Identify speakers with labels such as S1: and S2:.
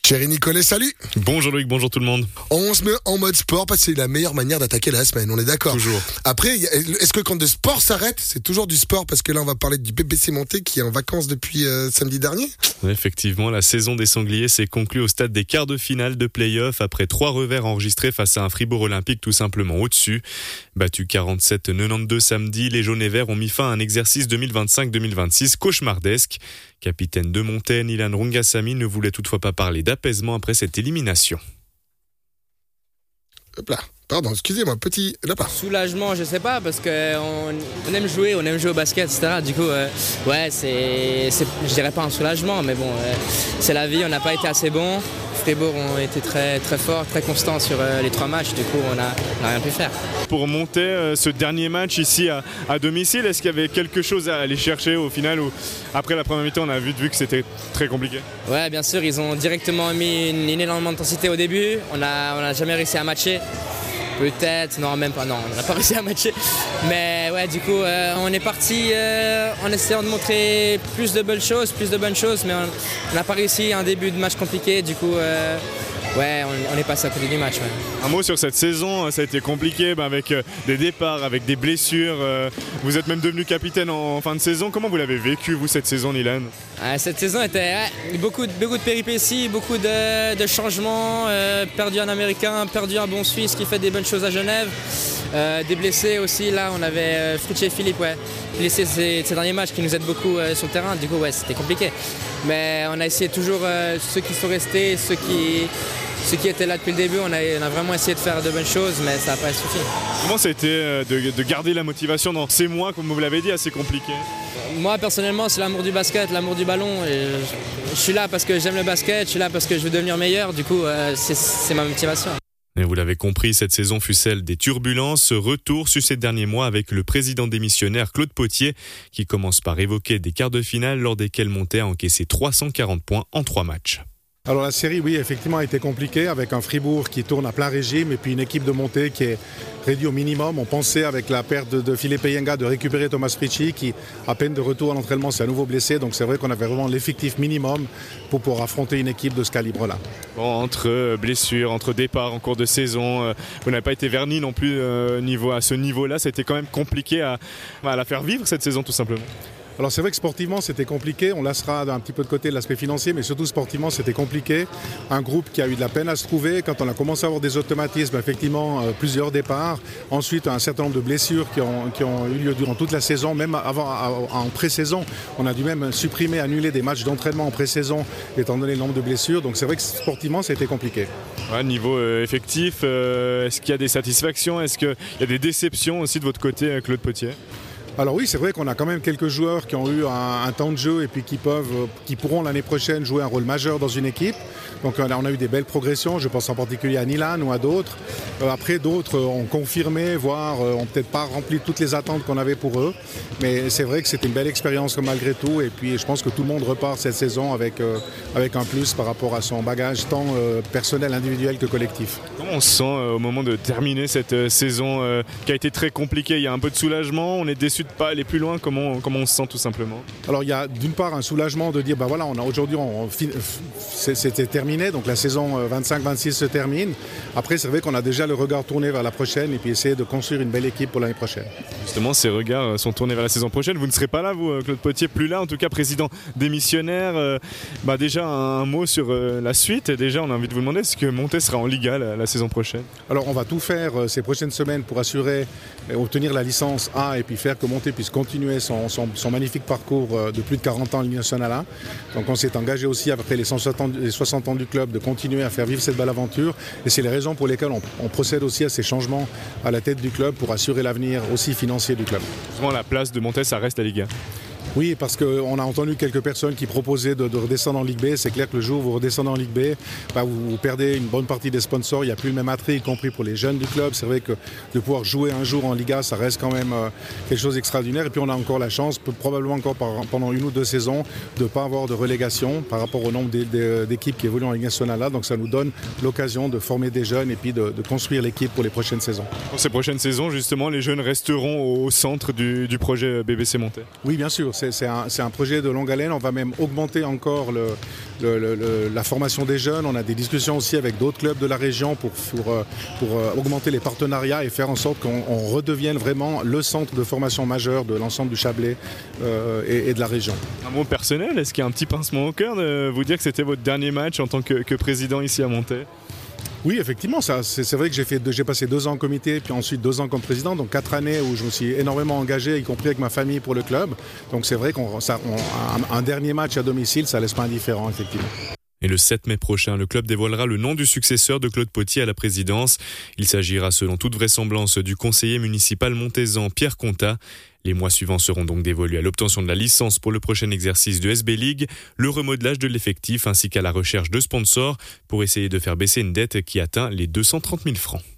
S1: Thierry Nicolet, salut.
S2: Bonjour Loïc, bonjour tout le monde.
S1: On se met en mode sport parce que c'est la meilleure manière d'attaquer la semaine, on est d'accord.
S2: Toujours.
S1: Après, est-ce que quand le sport s'arrête, c'est toujours du sport? Parce que là, on va parler du BBC Monté qui est en vacances depuis samedi dernier.
S2: Effectivement, la saison des Sangliers s'est conclue au stade des quarts de finale de play-off après 3 revers enregistrés face à un Fribourg Olympique tout simplement au-dessus. Battu 47-92 samedi, les jaunes et verts ont mis fin à un exercice 2025-2026 cauchemardesque. Capitaine de Montaigne, Ilan Rungasamy ne voulait toutefois pas parler d'apaisement après cette élimination.
S1: Hop là. Pardon, excusez-moi, petit lapin.
S3: Soulagement, je sais pas, parce qu'on aime jouer au basket, etc. Du coup, je dirais pas un soulagement, mais bon, c'est la vie, on n'a pas été assez bons. Fribourg ont été très, très forts, très constants sur les 3 matchs, du coup, on n'a rien pu faire.
S2: Pour monter ce dernier match ici à domicile, est-ce qu'il y avait quelque chose à aller chercher au final ou après la première mi-temps, on a vu que c'était très compliqué?
S3: Ouais, bien sûr, ils ont directement mis une énorme intensité au début, on n'a jamais réussi à matcher. Peut-être, non, même pas, non, on n'a pas réussi à matcher. Mais ouais, du coup, on est parti en essayant de montrer plus de bonnes choses, mais on n'a pas réussi, un début de match compliqué, du coup, ouais, on est passé à côté du match. Ouais.
S2: Un mot sur cette saison, ça a été compliqué avec des départs, avec des blessures. Vous êtes même devenu capitaine en fin de saison. Comment vous l'avez vécu, vous, cette saison, Ilan?
S3: Cette saison était beaucoup de péripéties, beaucoup de changements. Perdu un Américain, perdu un bon Suisse qui fait des bonnes choses à Genève. Des blessés aussi, là on avait Fritsch et Philippe, blessés ces derniers matchs qui nous aident beaucoup sur le terrain. Du coup, ouais, c'était compliqué. Mais on a essayé toujours, ceux qui sont restés, ceux qui étaient là depuis le début, on a vraiment essayé de faire de bonnes choses, mais ça n'a pas suffi.
S2: Comment ça a été de garder la motivation dans ces mois, comme vous l'avez dit, assez compliqués?
S3: Moi, personnellement, c'est l'amour du basket, l'amour du ballon. Et je suis là parce que j'aime le basket, je suis là parce que je veux devenir meilleur. Du coup, c'est ma motivation.
S2: Et vous l'avez compris, cette saison fut celle des turbulences. Retour sur ces derniers mois avec le président démissionnaire Claude Potier, qui commence par évoquer des quarts de finale lors desquels Monté a encaissé 340 points en 3 matchs.
S4: Alors la série, oui, effectivement, a été compliquée avec un Fribourg qui tourne à plein régime et puis une équipe de Monté qui est réduite au minimum. On pensait avec la perte de Philippe Yenga de récupérer Thomas Fritschy qui, à peine de retour à l'entraînement, s'est à nouveau blessé. Donc c'est vrai qu'on avait vraiment l'effectif minimum pour pouvoir affronter une équipe de ce calibre-là.
S2: Bon, entre blessures, entre départs en cours de saison, vous n'avez pas été verni non plus à ce niveau-là. C'était quand même compliqué à la faire vivre cette saison tout simplement.
S4: Alors c'est vrai que sportivement c'était compliqué, on laissera un petit peu de côté l'aspect financier, mais surtout sportivement c'était compliqué. Un groupe qui a eu de la peine à se trouver, quand on a commencé à avoir des automatismes, effectivement plusieurs départs, ensuite un certain nombre de blessures qui ont eu lieu durant toute la saison, même en pré-saison. On a dû même supprimer, annuler des matchs d'entraînement en pré-saison étant donné le nombre de blessures, donc c'est vrai que sportivement ça a été compliqué.
S2: Ouais, niveau effectif, est-ce qu'il y a des satisfactions, est-ce qu'il y a des déceptions aussi de votre côté, Claude Potier?
S4: Alors oui, c'est vrai qu'on a quand même quelques joueurs qui ont eu un temps de jeu et puis qui pourront l'année prochaine jouer un rôle majeur dans une équipe. Donc on a eu des belles progressions, je pense en particulier à Nilan ou à d'autres. Après d'autres ont confirmé, voire ont peut-être pas rempli toutes les attentes qu'on avait pour eux. Mais c'est vrai que c'était une belle expérience malgré tout. Et puis je pense que tout le monde repart cette saison avec un plus par rapport à son bagage tant personnel, individuel que collectif.
S2: Comment on se sent au moment de terminer cette saison qui a été très compliquée? Il y a un peu de soulagement, on est déçu de pas aller plus loin. Comment on se sent tout simplement?
S4: Alors il y a d'une part un soulagement de dire voilà, aujourd'hui c'était terminé, donc la saison 25-26 se termine. Après c'est vrai qu'on a déjà le regard tourné vers la prochaine et puis essayer de construire une belle équipe pour l'année prochaine.
S2: Justement, ces regards sont tournés vers la saison prochaine. Vous ne serez pas là, vous, Claude Potier, plus là, en tout cas président démissionnaire. Déjà un mot sur la suite. Déjà, on a envie de vous demander, est-ce que Monté sera en Liga la saison prochaine? Alors,
S4: on va tout faire ces prochaines semaines pour assurer obtenir la licence A et puis faire que Monté puisse continuer son magnifique parcours de plus de 40 ans en Ligue nationale A. Donc, on s'est engagé aussi, après les 60 ans du club, de continuer à faire vivre cette belle aventure. Et c'est les raisons pour lesquelles on procède aussi à ces changements à la tête du club pour assurer l'avenir aussi financier du club.
S2: Justement, la place de Monté, ça reste la Ligue 1.
S4: Oui, parce qu'on a entendu quelques personnes qui proposaient de redescendre en Ligue B. C'est clair que le jour où vous redescendez en Ligue B, vous perdez une bonne partie des sponsors. Il n'y a plus le même attrait, y compris pour les jeunes du club. C'est vrai que de pouvoir jouer un jour en Liga, ça reste quand même quelque chose d'extraordinaire. Et puis on a encore la chance, probablement encore pendant 1 ou 2 saisons, de ne pas avoir de relégation par rapport au nombre d'équipes qui évoluent en Ligue nationale là. Donc ça nous donne l'occasion de former des jeunes et puis de construire l'équipe pour les prochaines saisons.
S2: Pour ces prochaines saisons, justement, les jeunes resteront au centre du projet BBC Monté.
S4: Oui, bien sûr. c'est un projet de longue haleine. On va même augmenter encore la formation des jeunes. On a des discussions aussi avec d'autres clubs de la région pour augmenter les partenariats et faire en sorte qu'on redevienne vraiment le centre de formation majeur de l'ensemble du Chablais et de la région.
S2: Un mot personnel, est-ce qu'il y a un petit pincement au cœur de vous dire que c'était votre dernier match en tant que président ici à Montet ?
S4: Oui, effectivement, c'est vrai que j'ai passé 2 ans en comité, puis ensuite 2 ans comme président, donc 4 années où je me suis énormément engagé, y compris avec ma famille pour le club. Donc c'est vrai qu'un dernier match à domicile, ça laisse pas indifférent, effectivement.
S2: Et le 7 mai prochain, le club dévoilera le nom du successeur de Claude Potier à la présidence. Il s'agira selon toute vraisemblance du conseiller municipal montaisan Pierre Contat. Les mois suivants seront donc dévolus à l'obtention de la licence pour le prochain exercice de SB League, le remodelage de l'effectif ainsi qu'à la recherche de sponsors pour essayer de faire baisser une dette qui atteint les 230 000 francs.